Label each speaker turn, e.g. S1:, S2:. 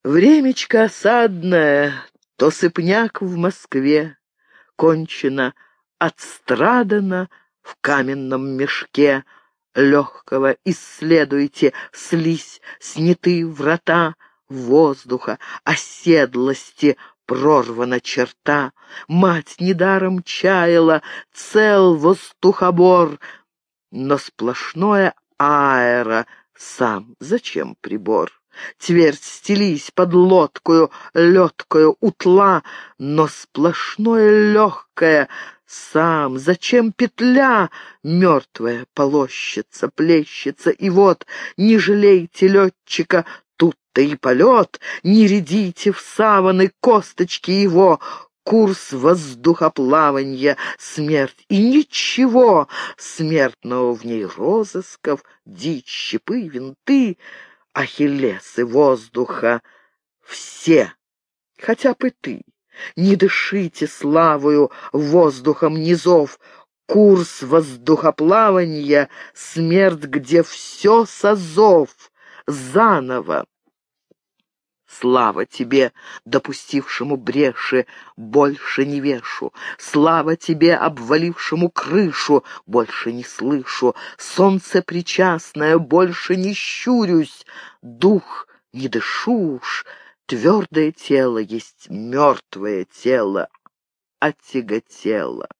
S1: Времечко осадное, то сыпняк в Москве, кончено, отстрадано в каменном мешке легкого. Исследуйте слизь, сняты врата воздуха, оседлости прорвана черта. Мать недаром чаяла, цел воздухобор, но сплошное аэро сам зачем прибор? Твердь стелись под лодкою, лёткою утла, но сплошное легкое сам зачем петля? Мертвая полощется, плещется, и вот не жалейте летчика, тут-то и полет, не рядите в саваны косточки его. Курс воздухоплаванья, смерть и ничего смертного в ней розысков, дичь, щепы, винты, ахиллесы воздуха все, хотя бы ты. Не дышите славою воздухом низов, курс воздухоплаванья, смерть, где все созов, заново. Слава тебе, допустившему бреши, больше не вешу. Слава тебе, обвалившему крышу, больше не слышу. Солнце причастное, больше не щурюсь. Дух не дышу уж. Твердое тело есть мертвое тело, отяготело.